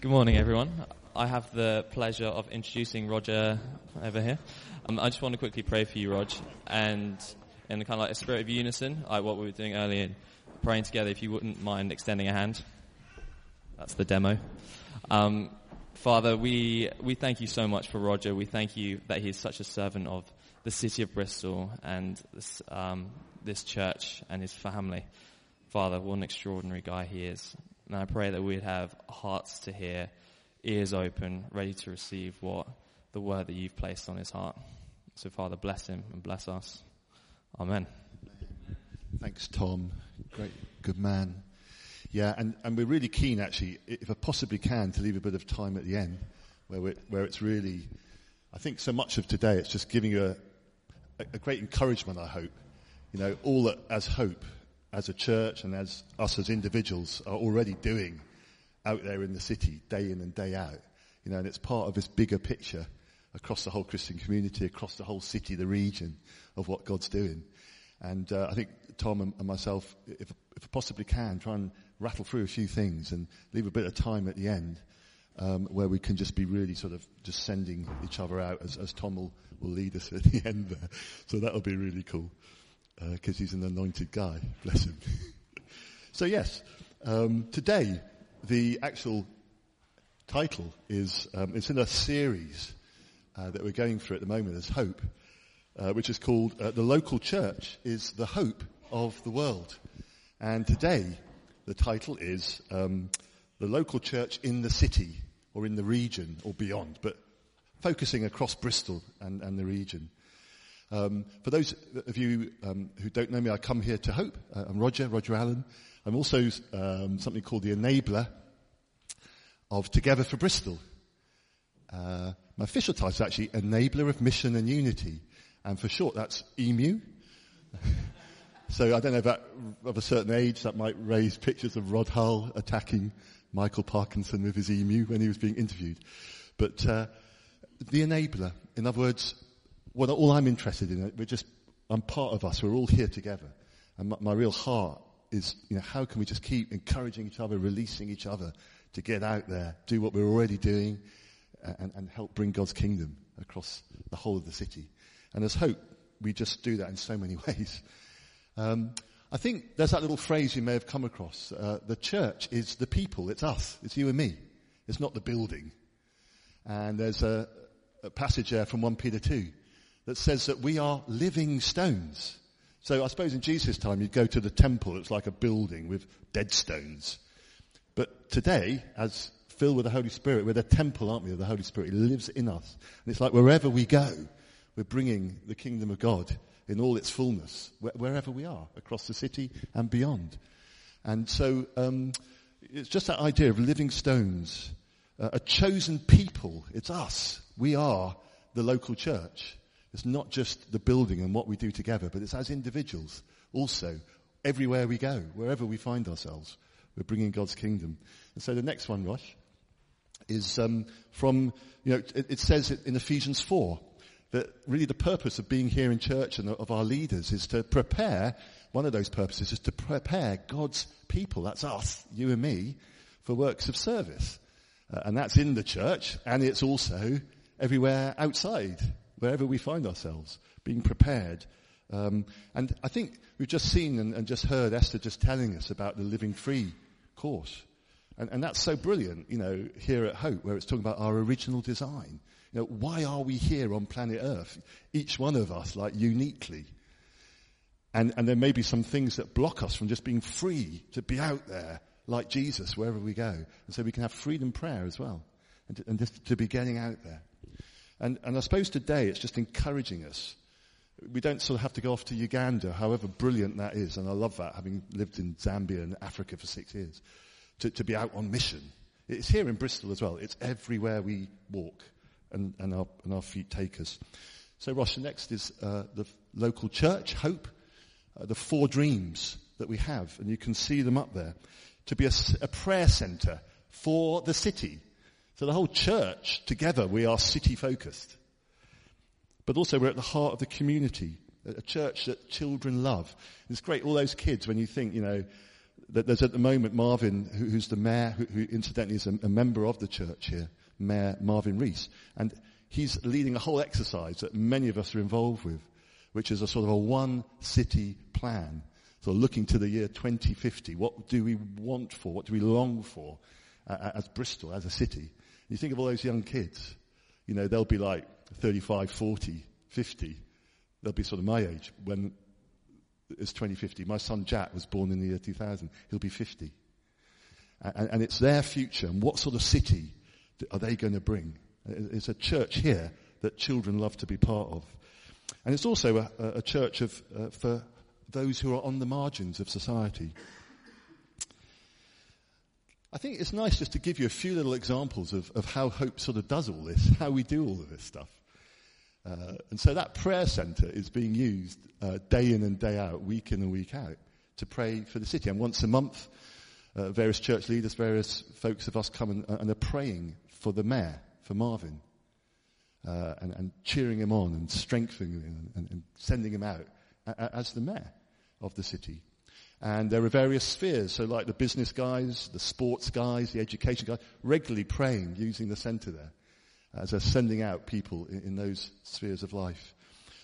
Good morning, everyone. I have the pleasure of introducing Roger over here. I just want to quickly pray for you, Rog, and in kind of like a spirit of unison, like what we were doing earlier, praying together, if you wouldn't mind extending a hand. That's the demo. Father, we thank you so much for Roger. We thank you that he is such a servant of the city of Bristol and this church and his family. Father, what an extraordinary guy he is. And I pray that we'd have hearts to hear, ears open, ready to receive what the word that you've placed on his heart. So, Father, bless him and bless us. Amen. Thanks, Tom. Great, good man. Yeah, and we're really keen, actually, if I possibly can, to leave a bit of time at the end where it's really, I think so much of today, it's just giving you a great encouragement, I hope. You know, all that as Hope, as a church and as us as individuals are already doing out there in the city, day in and day out. You know, and it's part of this bigger picture across the whole Christian community, across the whole city, the region of what God's doing. And I think Tom and myself, if I possibly can, try and rattle through a few things and leave a bit of time at the end where we can just be really sort of just sending each other out as Tom will lead us at the end there. So that'll be really cool because he's an anointed guy. Bless him. So yes, today the actual title is, it's in a series that we're going through at the moment as Hope, which is called The Local Church is the Hope of the World. And today the title is The Local Church in the City or in the region or beyond, but focusing across Bristol and the region. For those of you who don't know me, I come here to Hope. I'm Roger Allen. I'm also something called the enabler of Together for Bristol. My official title is actually Enabler of Mission and Unity, and for short that's EMU. So I don't know if that, of a certain age, that might raise pictures of Rod Hull attacking Michael Parkinson with his EMU when he was being interviewed. But the enabler, in other words, all I'm interested in, I'm part of us. We're all here together, and my real heart is, you know, how can we just keep encouraging each other, releasing each other to get out there, do what we're already doing, and help bring God's kingdom across the whole of the city. And as Hope, we just do that in so many ways. I think there's that little phrase you may have come across. The church is the people. It's us. It's you and me. It's not the building. And there's a passage there from 1 Peter 2 that says that we are living stones. So I suppose in Jesus' time you'd go to the temple. It's like a building with dead stones. But today, as filled with the Holy Spirit, we're the temple, aren't we, of the Holy Spirit. He lives in us. And it's like wherever we go, we're bringing the kingdom of God in all its fullness, wherever we are, across the city and beyond. And so it's just that idea of living stones, a chosen people. It's us. We are the local church. It's not just the building and what we do together, but it's as individuals also. Everywhere we go, wherever we find ourselves, we're bringing God's kingdom. And so the next one, Rosh, is from, you know, it says in Ephesians 4 that really the purpose of being here in church and of our leaders is to prepare, one of those purposes is to prepare God's people, that's us, you and me, for works of service. And that's in the church, and it's also everywhere outside, wherever we find ourselves, being prepared. And I think we've just seen and just heard Esther just telling us about the Living Free course. And that's so brilliant, you know, here at Hope, where it's talking about our original design. You know, why are we here on planet Earth? Each one of us, like, uniquely. And there may be some things that block us from just being free to be out there, like Jesus, wherever we go. And so we can have freedom prayer as well. And just to be getting out there. And I suppose today it's just encouraging us. We don't sort of have to go off to Uganda, however brilliant that is. And I love that, having lived in Zambia and Africa for 6 years, to be out on mission. It's here in Bristol as well. It's everywhere we walk and our feet take us. So, Rosh, the next is the local church, Hope, the 4 dreams that we have. And you can see them up there. To be a prayer centre for the city. So the whole church, together, we are city-focused. But also we're at the heart of the community, a church that children love. It's great, all those kids, when you think, you know, there's at the moment Marvin, who's the mayor, who incidentally is a member of the church here, Mayor Marvin Rees, and he's leading a whole exercise that many of us are involved with, which is a sort of a one city plan. So looking to the year 2050, what do we want for? What do we long for as Bristol, as a city? You think of all those young kids, they'll be like 35, 40, 50. They'll be sort of my age when it's 2050. My son Jack was born in the year 2000. He'll be 50. And it's their future. And what sort of city are they going to bring? It's a church here that children love to be part of. And it's also a church for those who are on the margins of society. I think it's nice just to give you a few little examples of how Hope sort of does all this, how we do all of this stuff. And so that prayer centre is being used day in and day out, week in and week out, to pray for the city. And once a month, various church leaders, various folks of us come and are praying for the mayor, for Marvin, and cheering him on and strengthening him and sending him out as the mayor of the city. And there are various spheres, so like the business guys, the sports guys, the education guys, regularly praying, using the centre there, as they're sending out people in those spheres of life.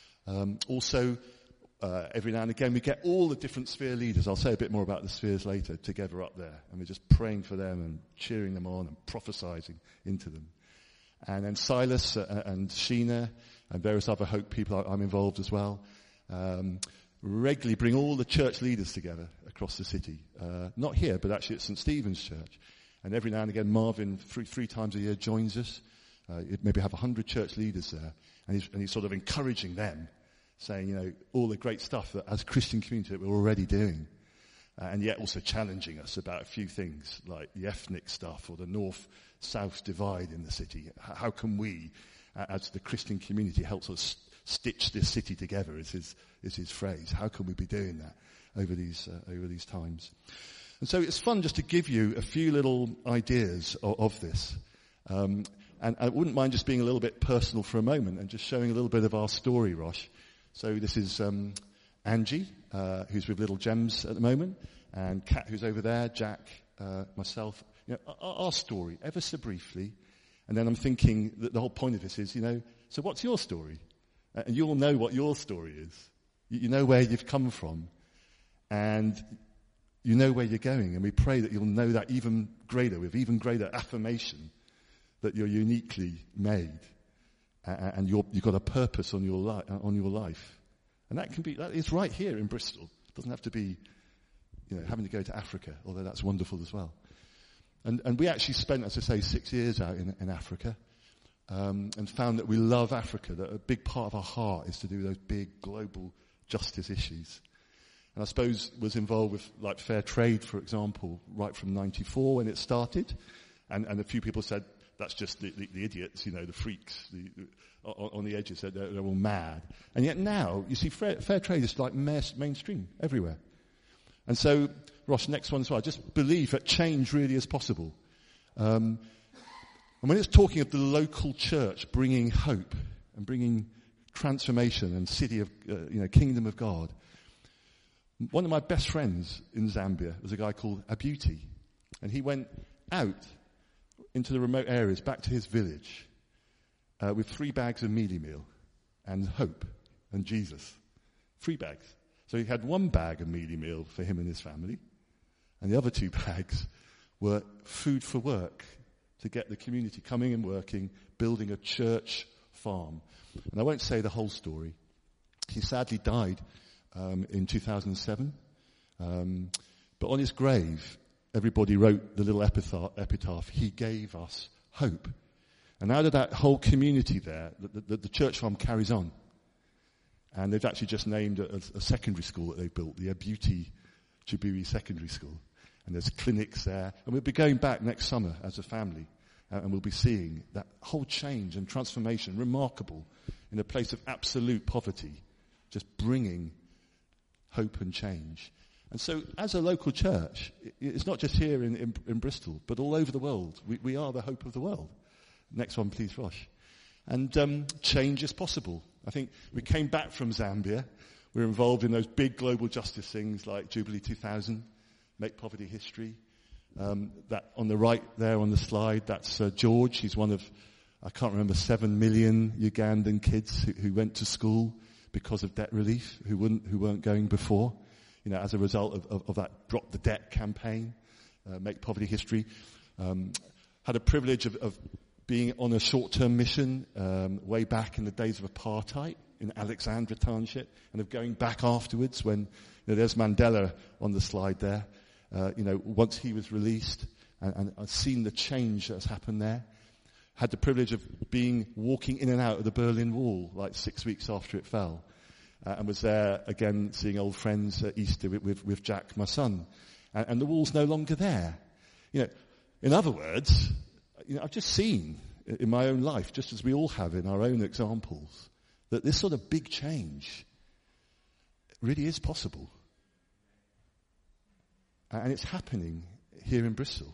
Also, every now and again, we get all the different sphere leaders. I'll say a bit more about the spheres later, together up there. And we're just praying for them and cheering them on and prophesying into them. And then Silas and Sheena and various other Hope people, I'm involved as well, regularly bring all the church leaders together across the city. Not here, but actually at St. Stephen's Church. And every now and again, Marvin, three times a year, joins us. Maybe have 100 church leaders there. And he's sort of encouraging them, saying, all the great stuff that as a Christian community that we're already doing. And yet also challenging us about a few things, like the ethnic stuff or the north-south divide in the city. How can we, as the Christian community, help us stitch this city together, is his phrase. How can we be doing that over these times? And so it's fun just to give you a few little ideas of this. And I wouldn't mind just being a little bit personal for a moment and just showing a little bit of our story, Rosh. So this is Angie, who's with Little Gems at the moment, and Kat, who's over there, Jack, myself. Our story, ever so briefly. And then I'm thinking that the whole point of this is, so what's your story? And you all know what your story is. You know where you've come from. And you know where you're going. And we pray that you'll know that even greater, with even greater affirmation that you're uniquely made. And you've got a purpose on your life. And that is right here in Bristol. It doesn't have to be, having to go to Africa, although that's wonderful as well. And we actually spent, as I say, 6 years out in Africa. And found that we love Africa, that a big part of our heart is to do those big global justice issues. And I suppose was involved with like fair trade, for example, right from 94 when it started. And a few people said, that's just the idiots, the freaks on the edges, they're all mad. And yet now, you see, fair trade is like mainstream everywhere. And so, Ross, next one as well, I just believe that change really is possible. And when it's talking of the local church bringing hope and bringing transformation and city of, kingdom of God, one of my best friends in Zambia was a guy called Abuti. And he went out into the remote areas, back to his village, with 3 bags of mealie meal and hope and Jesus. 3 bags. So he had 1 bag of mealie meal for him and his family, and the other 2 bags were food for work, to get the community coming and working, building a church farm. And I won't say the whole story. He sadly died in 2007. But on his grave, everybody wrote the little epitaph, he gave us hope. And out of that whole community there, the church farm carries on. And they've actually just named a secondary school that they built, the Abuti Jabiri Secondary School. And there's clinics there. And we'll be going back next summer as a family. And we'll be seeing that whole change and transformation, remarkable, in a place of absolute poverty, just bringing hope and change. And so as a local church, it's not just here in Bristol, but all over the world. We are the hope of the world. Next one, please, Rosh. And change is possible. I think we came back from Zambia. We were involved in those big global justice things like Jubilee 2000. Make Poverty History. That on the right there on the slide, that's George. He's one of, I can't remember, 7 million Ugandan kids who went to school because of debt relief, who weren't going before, as a result of that Drop the Debt campaign. Make Poverty History. Had a privilege of being on a short-term mission way back in the days of apartheid in Alexandra Township, and of going back afterwards when, there's Mandela on the slide there. Once he was released, and I've seen the change that's happened there. Had the privilege of walking in and out of the Berlin Wall like 6 weeks after it fell, and was there again seeing old friends at Easter with Jack, my son, and the wall's no longer there. In other words, I've just seen in my own life, just as we all have in our own examples, that this sort of big change really is possible. And it's happening here in Bristol.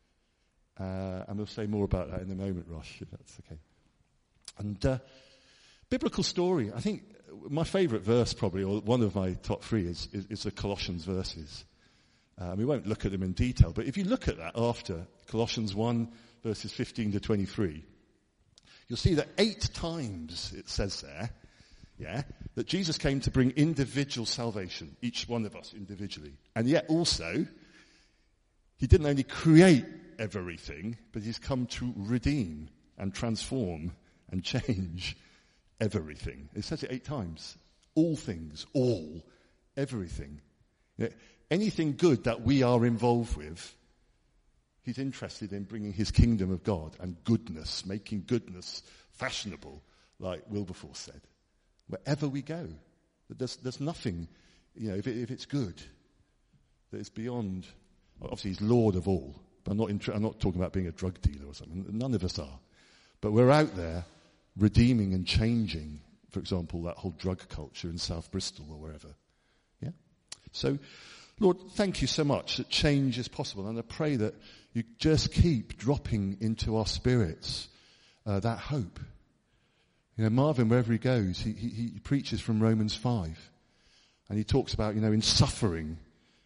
And we'll say more about that in a moment, Rosh, if that's okay. And biblical story, I think my favourite verse probably, or one of my top 3, is the Colossians verses. We won't look at them in detail, but if you look at that after Colossians 1, verses 15 to 23, you'll see that 8 times it says there, that Jesus came to bring individual salvation, each one of us individually. And yet also, he didn't only create everything, but he's come to redeem and transform and change everything. It says it 8 times. All things, all, everything. Anything good that we are involved with, he's interested in bringing his kingdom of God and goodness, making goodness fashionable, like Wilberforce said. Wherever we go, there's nothing, if it's good, that is beyond. Obviously, he's Lord of all. But I'm not talking about being a drug dealer or something. None of us are. But we're out there redeeming and changing, for example, that whole drug culture in South Bristol or wherever. Yeah. So, Lord, thank you so much that change is possible, and I pray that you just keep dropping into our spirits that hope. Marvin, wherever he goes, he preaches from Romans 5. And he talks about, in suffering.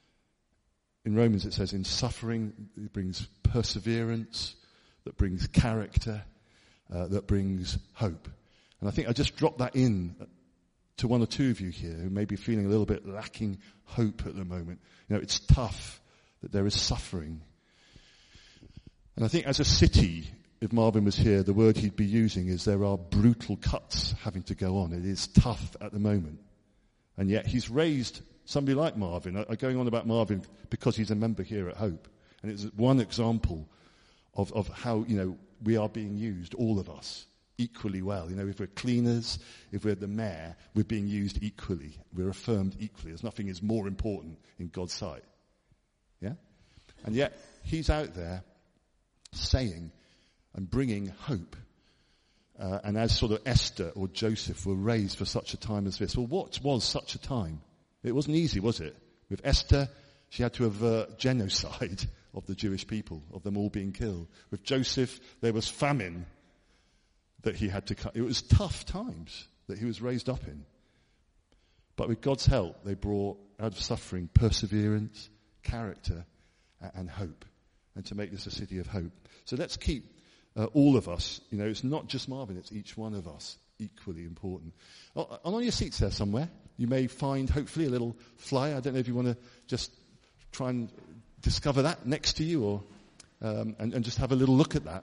In Romans it says, in suffering it brings perseverance, that brings character, that brings hope. And I think I just dropped that in to one or two of you here who may be feeling a little bit lacking hope at the moment. It's tough that there is suffering. And I think as a city, if Marvin was here, the word he'd be using is there are brutal cuts having to go on. It is tough at the moment. And yet he's raised somebody like Marvin. I'm going on about Marvin because he's a member here at Hope. And it's one example of how, we are being used, all of us, equally well. If we're cleaners, if we're the mayor, we're being used equally. We're affirmed equally. There's nothing is more important in God's sight. Yeah? And yet he's out there saying and bringing hope. And as sort of Esther or Joseph were raised for such a time as this. Well, what was such a time? It wasn't easy, was it? With Esther, she had to avert genocide of the Jewish people, of them all being killed. With Joseph, there was famine that he had to cut. It was tough times that he was raised up in. But with God's help, they brought out of suffering perseverance, character, and hope. And to make this a city of hope. So let's keep all of us, it's not just Marvin, it's each one of us, equally important. On your seats there somewhere, you may find, hopefully, a little flyer. I don't know if you want to just try and discover that next to you, or and just have a little look at that.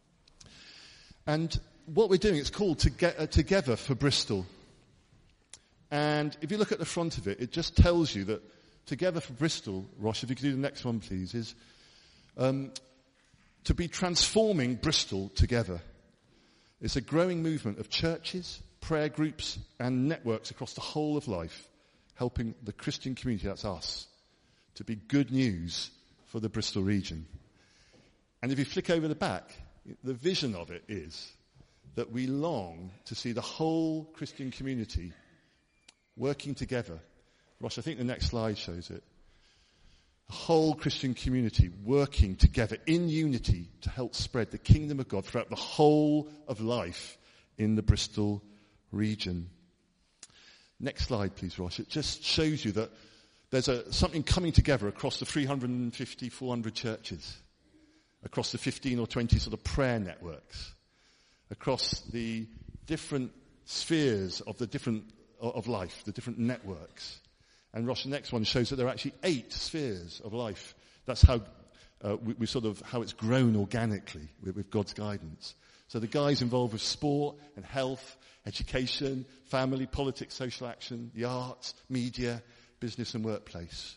And what we're doing, it's called Together for Bristol. And if you look at the front of it, it just tells you that Together for Bristol, Rosh, if you could do the next one, please, is to be transforming Bristol together. It's a growing movement of churches, prayer groups, and networks across the whole of life, helping the Christian community, that's us, to be good news for the Bristol region. And if you flick over the back, the vision of it is that we long to see the whole Christian community working together. Rosh, I think the next slide shows it. The whole Christian community working together in unity to help spread the kingdom of God throughout the whole of life in the Bristol region. Next slide, please, Rosh. It just shows you that there's something coming together across the 350, 400 churches, across the 15 or 20 sort of prayer networks, across the different spheres of of life, the different networks. And Rosh, the next one shows that there are actually 8 spheres of life. That's how we sort of, how it's grown organically with God's guidance. So the guys involved with sport and health, education, family, politics, social action, the arts, media, business and workplace.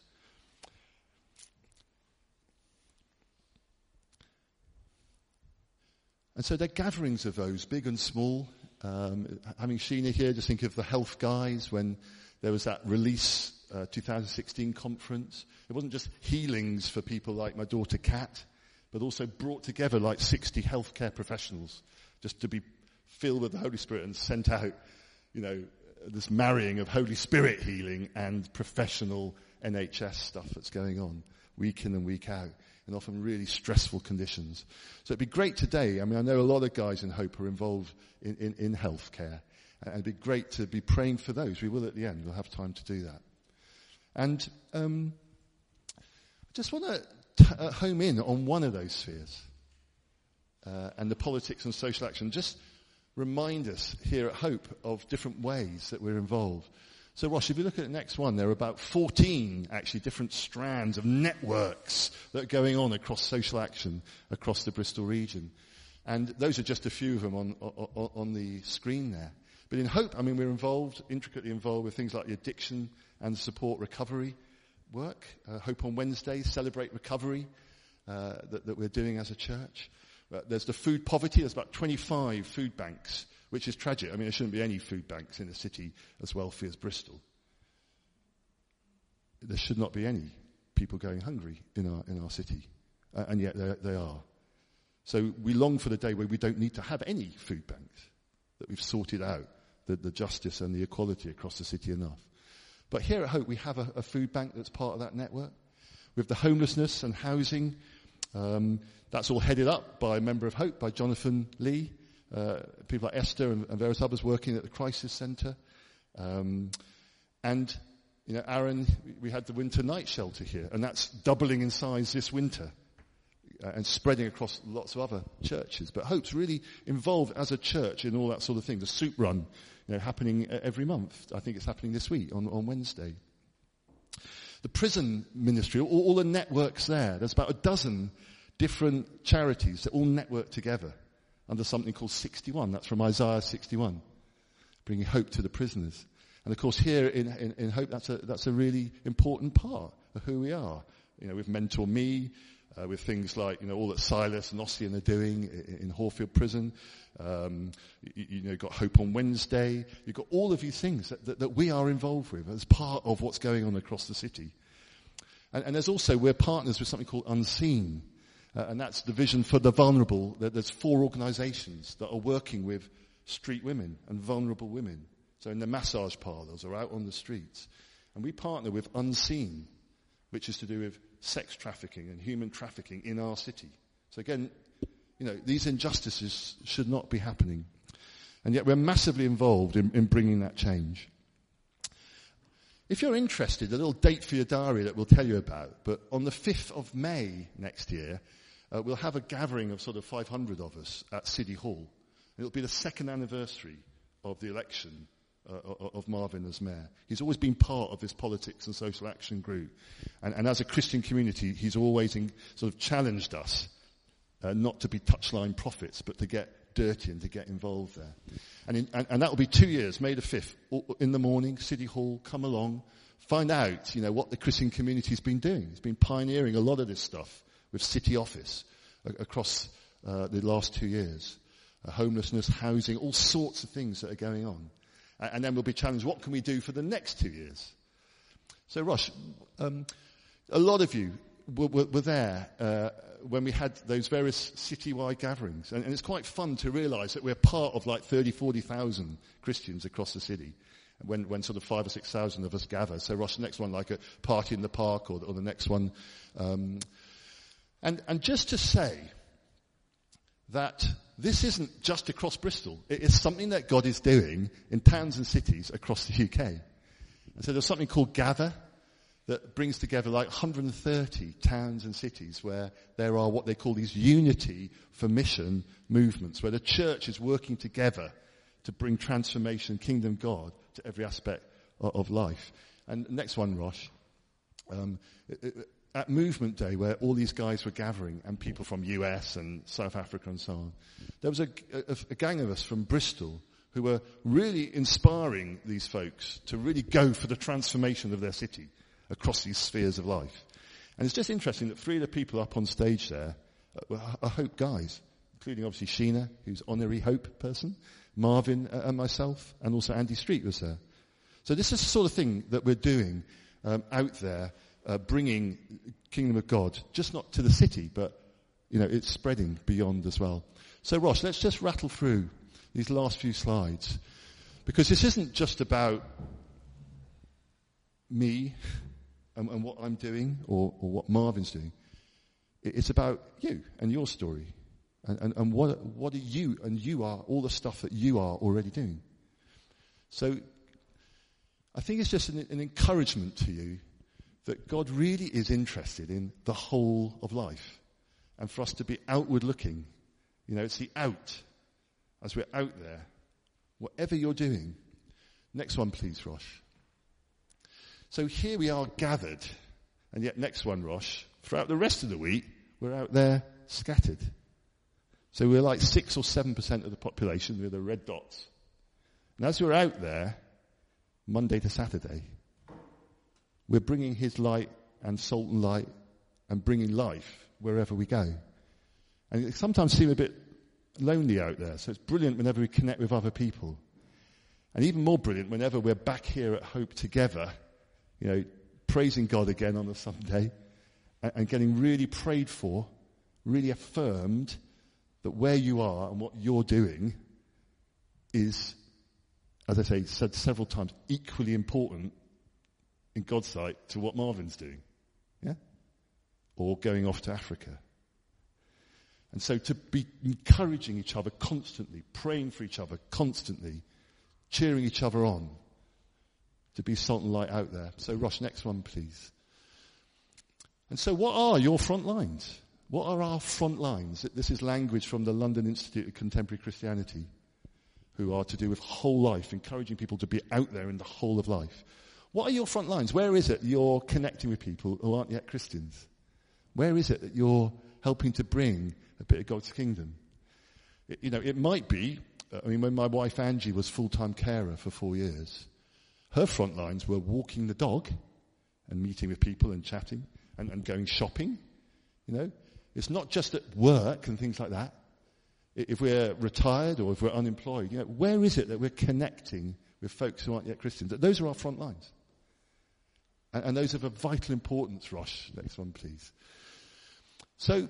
And so they're gatherings of those, big and small. Having Sheena here, just think of the health guys when there was that Release 2016 conference. It wasn't just healings for people like my daughter Kat, but also brought together like 60 healthcare professionals just to be filled with the Holy Spirit and sent out, this marrying of Holy Spirit healing and professional NHS stuff that's going on week in and week out in often really stressful conditions. So it'd be great today. I know a lot of guys in Hope are involved in healthcare. And it'd be great to be praying for those. We will at the end. We'll have time to do that. And I just want to home in on one of those spheres and the politics and social action. Just remind us here at Hope of different ways that we're involved. So Rosh, if you look at the next one, there are about 14 actually different strands of networks that are going on across social action across the Bristol region. And those are just a few of them on the screen there. But in Hope, we're intricately involved with things like the addiction and support recovery work. Hope on Wednesdays, Celebrate Recovery, that we're doing as a church. There's the food poverty. There's about 25 food banks, which is tragic. There shouldn't be any food banks in a city as wealthy as Bristol. There should not be any people going hungry in our city, and yet they are. So we long for the day where we don't need to have any food banks, that we've sorted out the justice and the equality across the city enough. But here at Hope, we have a food bank that's part of that network. With the homelessness and housing, that's all headed up by a member of Hope, by Jonathan Lee, people like Esther and various others working at the Crisis Centre. And, Aaron, we had the winter night shelter here, and that's doubling in size this winter and spreading across lots of other churches. But Hope's really involved as a church in all that sort of thing. The soup run, happening every month. I think it's happening this week on Wednesday. The prison ministry, all the networks there. There's about a dozen different charities that all network together under something called 61. That's from Isaiah 61, bringing hope to the prisoners. And of course here in Hope, that's a really important part of who we are. With Mentor Me, with things like, all that Silas and Ossian are doing in Horfield Prison. You've got Hope on Wednesday. You've got all of these things that we are involved with as part of what's going on across the city. And there's also, we're partners with something called Unseen. And that's the Vision for the Vulnerable. There's 4 organisations that are working with street women and vulnerable women. So in the massage parlours or out on the streets. And we partner with Unseen, which is to do with sex trafficking and human trafficking in our city. So again, these injustices should not be happening. And yet we're massively involved in bringing that change. If you're interested, a little date for your diary that we'll tell you about, but on the 5th of May next year, we'll have a gathering of sort of 500 of us at City Hall. It'll be the 2nd anniversary of the election of Marvin as mayor. He's always been part of this politics and social action group. And as a Christian community, he's always sort of challenged us not to be touchline prophets, but to get dirty and to get involved there. And that will be 2 years, May the 5th, in the morning, City Hall, come along, find out, what the Christian community's been doing. It's been pioneering a lot of this stuff with City Office across the last 2 years. Homelessness, housing, all sorts of things that are going on. And then we'll be challenged, what can we do for the next 2 years? So, Rosh, a lot of you were there when we had those various citywide gatherings. And it's quite fun to realise that we're part of like 30,000, 40,000 Christians across the city when sort of 5,000 or 6,000 of us gather. So, Rosh, the next one like a party in the park or the next one. And just to say that this isn't just across Bristol. It is something that God is doing in towns and cities across the UK. And so there's something called Gather. that brings together like 130 towns and cities where there are what they call these unity for mission movements, where the church is working together to bring transformation, kingdom God to every aspect of life. And next one, Rosh. At Movement Day, where all these guys were gathering, and people from US and South Africa and so on, there was a gang of us from Bristol who were really inspiring these folks to really go for the transformation of their city across these spheres of life. And it's just interesting that 3 of the people up on stage there are Hope guys, including obviously Sheena, who's honorary Hope person, Marvin and myself, and also Andy Street was there. So this is the sort of thing that we're doing out there, bringing kingdom of God, just not to the city, but, it's spreading beyond as well. So Rosh, let's just rattle through these last few slides, because this isn't just about me and what I'm doing or what Marvin's doing. It's about you and your story and what are you, and you are all the stuff that you are already doing. So I think it's just an encouragement to you that God really is interested in the whole of life, and for us to be outward looking. It's the out, as we're out there, whatever you're doing. Next one, please, Rosh. So here we are gathered, and yet next one, Rosh, throughout the rest of the week, we're out there scattered. So we're like 6 or 7% of the population with the red dots. And as we're out there, Monday to Saturday, we're bringing his light and salt and light and bringing life wherever we go. And it sometimes seems a bit lonely out there, so it's brilliant whenever we connect with other people. And even more brilliant whenever we're back here at Hope together, praising God again on a Sunday and getting really prayed for, really affirmed that where you are and what you're doing is, as I say, said several times, equally important in God's sight to what Marvin's doing. Yeah? Or going off to Africa. And so to be encouraging each other constantly, praying for each other constantly, cheering each other on, to be salt and light out there. So Rosh, next one, please. And so what are your front lines? What are our front lines? This is language from the London Institute of Contemporary Christianity, who are to do with whole life, encouraging people to be out there in the whole of life. What are your front lines? Where is it you're connecting with people who aren't yet Christians? Where is it that you're helping to bring a bit of God's kingdom? It might be, when my wife Angie was full-time carer for 4 years, her front lines were walking the dog and meeting with people and chatting and going shopping. It's not just at work and things like that. If we're retired or if we're unemployed, where is it that we're connecting with folks who aren't yet Christians? Those are our front lines. And those are of vital importance, Rosh. Next one, please. So,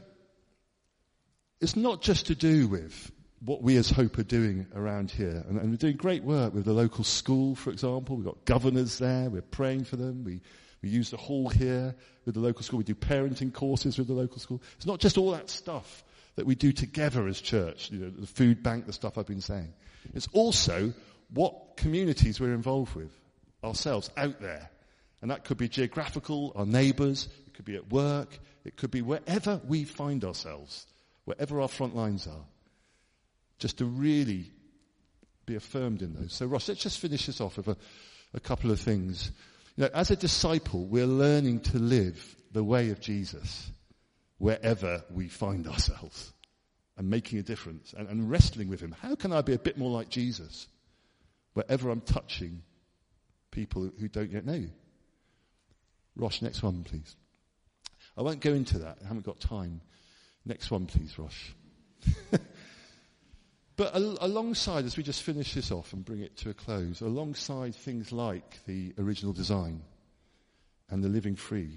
it's not just to do with what we as Hope are doing around here. And we're doing great work with the local school, for example. We've got governors there. We're praying for them. We use the hall here with the local school. We do parenting courses with the local school. It's not just all that stuff that we do together as church, the food bank, the stuff I've been saying. It's also what communities we're involved with ourselves out there. And that could be geographical, our neighbours, it could be at work, it could be wherever we find ourselves, wherever our front lines are. Just to really be affirmed in those. So Ross, let's just finish this off with a couple of things. As a disciple, we're learning to live the way of Jesus wherever we find ourselves and making a difference and wrestling with him. How can I be a bit more like Jesus wherever I'm touching people who don't yet know you? Rosh, next one, please. I won't go into that. I haven't got time. Next one, please, Rosh. But alongside, as we just finish this off and bring it to a close, alongside things like the original design and the living free,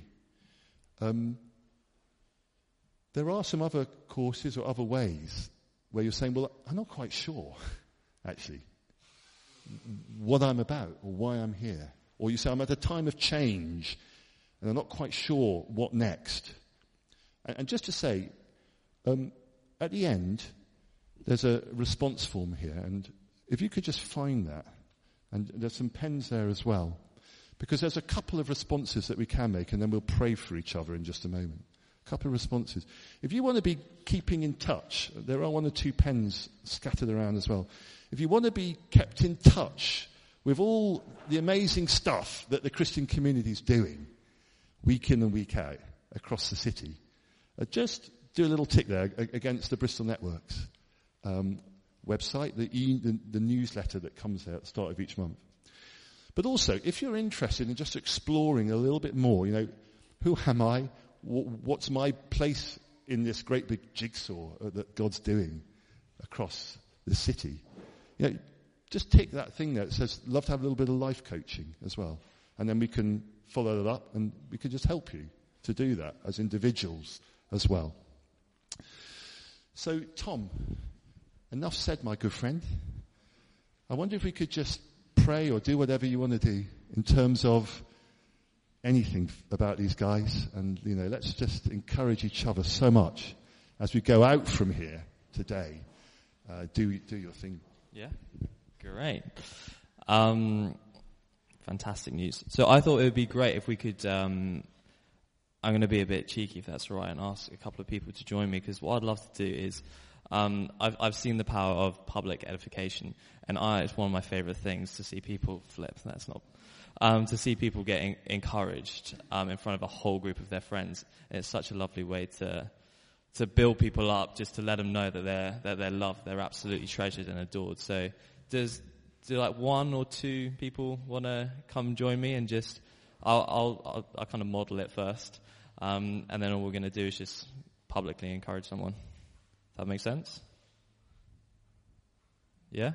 there are some other courses or other ways where you're saying, well, I'm not quite sure, actually, what I'm about or why I'm here. Or you say, I'm at a time of change and I'm not quite sure what next. And just to say, at the end, there's a response form here, and if you could just find that, and there's some pens there as well, Because there's a couple of responses that we can make, and then we'll pray for each other in just a moment. A couple of responses. If you want to be keeping in touch, there are 1 or 2 pens scattered around as well. If you want to be kept in touch with all the amazing stuff that the Christian community is doing, week in and week out, across the city, just do a little tick there against the Bristol Networks website, the newsletter that comes out at the start of each month. But also, if you're interested in just exploring a little bit more, who am I? What's my place in this great big jigsaw that God's doing across the city? Just tick that thing there that says, love to have a little bit of life coaching as well. And then we can follow that up, and we can just help you to do that as individuals as well. So, Tom, enough said, my good friend. I wonder if we could just pray or do whatever you want to do in terms of anything about these guys. And, let's just encourage each other so much as we go out from here today. Do your thing. Yeah, great. Fantastic news. So I thought it would be great if we could, I'm going to be a bit cheeky if that's all right and ask a couple of people to join me, because what I'd love to do is, I've seen the power of public edification, and it's one of my favorite things to see people flip. That's not, to see people getting encouraged, in front of a whole group of their friends. And it's such a lovely way to build people up, just to let them know that they're loved, they're absolutely treasured and adored. So do like 1 or 2 people want to come join me, and just I'll kind of model it first, and then all we're going to do is just publicly encourage someone. That makes sense? Yeah?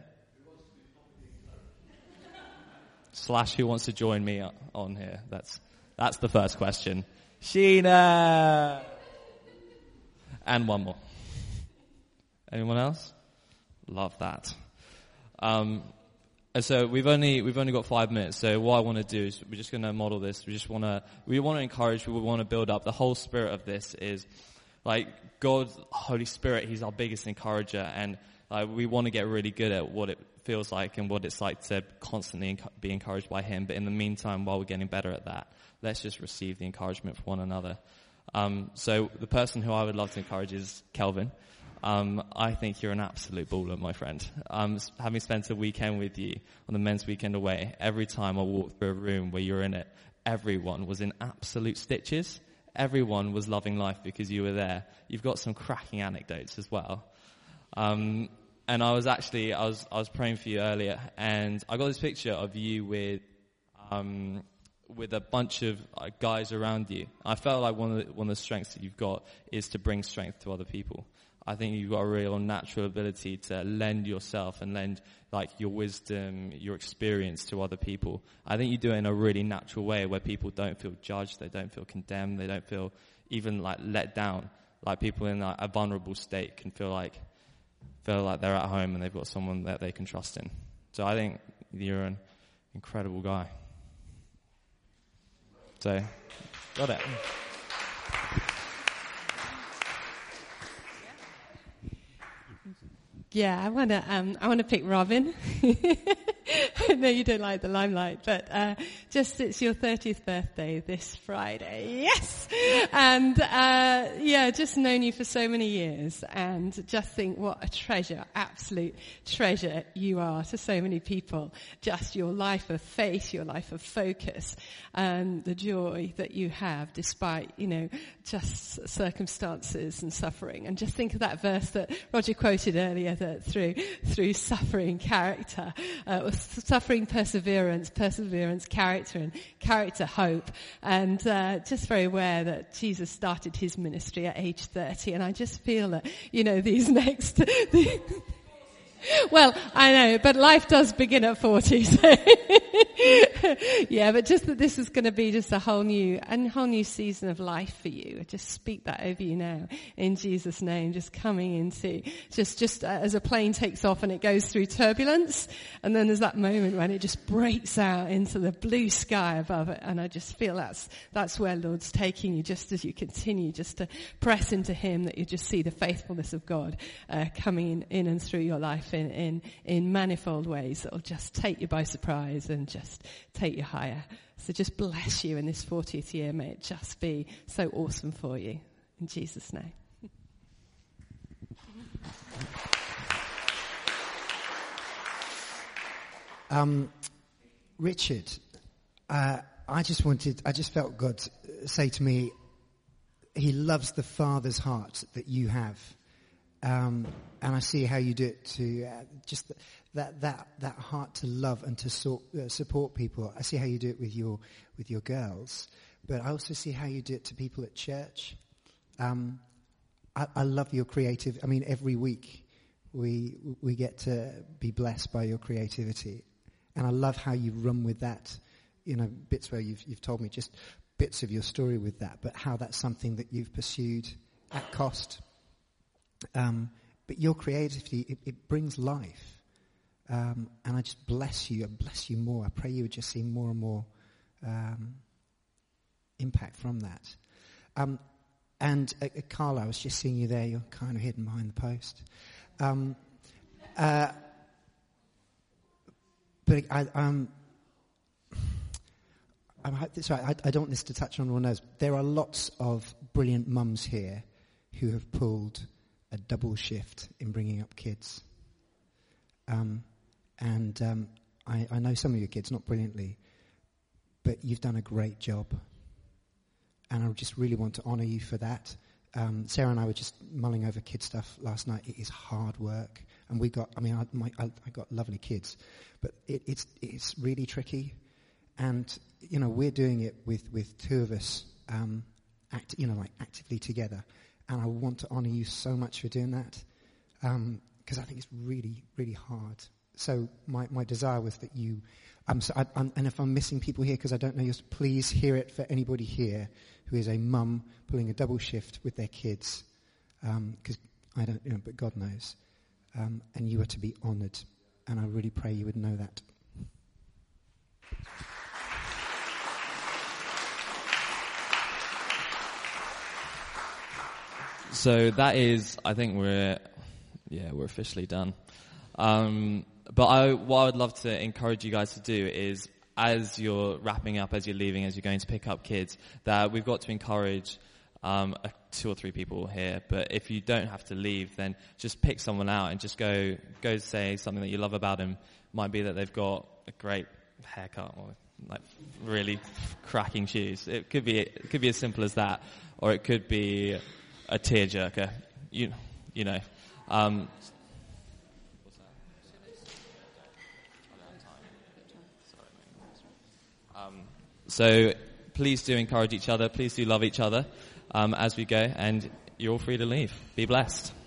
/ who wants to join me on here? That's the first question. Sheena! And 1 more. Anyone else? Love that. So we've only got 5 minutes. So what I want to do is we're just going to model this. We want to encourage. We want to build up. The whole spirit of this is like God, Holy Spirit. He's our biggest encourager, and we want to get really good at what it feels like and what it's like to constantly be encouraged by Him. But in the meantime, while we're getting better at that, let's just receive the encouragement from one another. So the person who I would love to encourage is Kelvin. I think you're an absolute baller, my friend. Having spent a weekend with you on the men's weekend away, every time I walked through a room where you're in it, everyone was in absolute stitches. Everyone was loving life because you were there. You've got some cracking anecdotes as well. And I was praying for you earlier, and I got this picture of you with a bunch of guys around you. I felt like one of the strengths that you've got is to bring strength to other people. I think you've got a real natural ability to lend yourself and lend your wisdom, your experience to other people. I think you do it in a really natural way where people don't feel judged, they don't feel condemned, they don't feel even let down. Like people in a vulnerable state can feel like they're at home and they've got someone that they can trust in. So I think you're an incredible guy. So, got it. Yeah, I want to pick Robin. I know you don't like the limelight, but it's your 30th birthday this Friday. Yes! And just known you for so many years, and just think what a treasure, absolute treasure you are to so many people. Just your life of faith, your life of focus, and the joy that you have despite, just circumstances and suffering. And just think of that verse that Roger quoted earlier, that through suffering, character, suffering, perseverance, character, and character, hope. And just very aware that Jesus started his ministry at age 30, and I just feel that, these next... Well, I know, but life does begin at 40. So yeah, but just that this is going to be just a whole new season of life for you. I just speak that over you now in Jesus' name. Just coming into just as a plane takes off and it goes through turbulence, and then there's that moment when it just breaks out into the blue sky above it. And I just feel that's where Lord's taking you, just as you continue just to press into Him, that you just see the faithfulness of God coming in and through your life. life in manifold ways that will just take you by surprise and just take you higher. So just bless you in this 40th year. May it just be so awesome for you. In Jesus' name. Richard, I just felt God say to me, he loves the father's heart that you have. And I see how you do it to just that heart to love and to support people. I see how you do it with your girls, but I also see how you do it to people at church. I love your creative. I mean, every week we get to be blessed by your creativity, and I love how you run with that. You know, bits where you've told me just bits of your story with that, but how that's something that you've pursued at cost. But your creativity, it brings life. And I just bless you. I bless you more. I pray you would just see more and more impact from that. And Carla, I was just seeing you there. You're kind of hidden behind the post. But sorry, I don't want this to touch on everyone else. There are lots of brilliant mums here who have pulled a double shift in bringing up kids. I know some of your kids, not brilliantly, but you've done a great job. And I just really want to honour you for that. Sarah and I were just mulling over kid stuff last night. It is hard work. And I got lovely kids, but it's really tricky. And, you know, we're doing it with two of us, actively together. And I want to honour you so much for doing that, because I think it's really, really hard. So my desire was that you, and if I'm missing people here because I don't know yours, please hear it for anybody here who is a mum pulling a double shift with their kids, because I don't, you know, but God knows. And you are to be honoured, and I really pray you would know that. So that is, I think we're officially done. But what I would love to encourage you guys to do is, as you're wrapping up, as you're leaving, as you're going to pick up kids, that we've got to encourage 2 or 3 people here. But if you don't have to leave, then just pick someone out and just go say something that you love about them. Might be that they've got a great haircut or like really cracking shoes. It could be as simple as that, or it could be a tearjerker. You know. So please do encourage each other. Please do love each other as we go. And you're all free to leave. Be blessed.